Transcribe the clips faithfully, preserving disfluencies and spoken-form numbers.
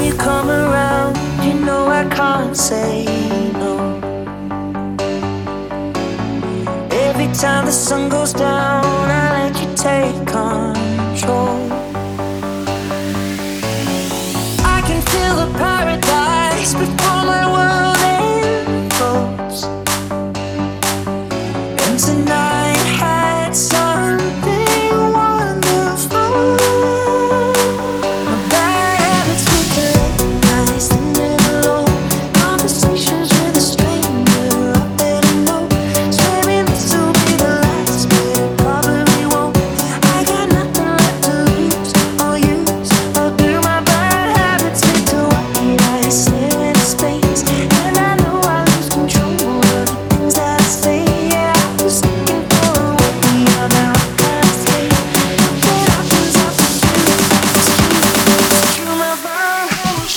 you come around, you know I can't say no. Every time the sun goes down, I let you take control. I can feel the paradise before my world implodes. And tonight had something wonderful. My bad habits make it late nights and never alone. Conversations with a stranger I better know. Swearing this will be the last, but it probably won't. I got nothing left to lose or use or do. My bad habits lead to white lies, stare into space, and I know I lose control of the things that I say. Yeah, I was looking for a way out, now I can't escape. What happens after you? It's true, my bad habits.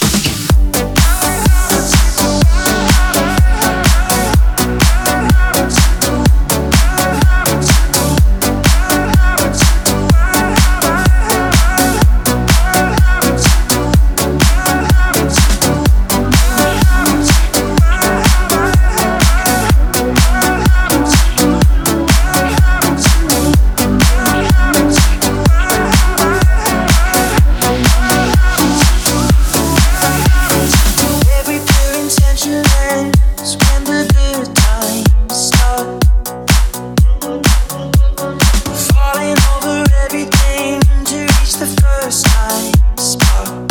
Every pure intention ends when the good times start. Falling over everything to reach the first time spark.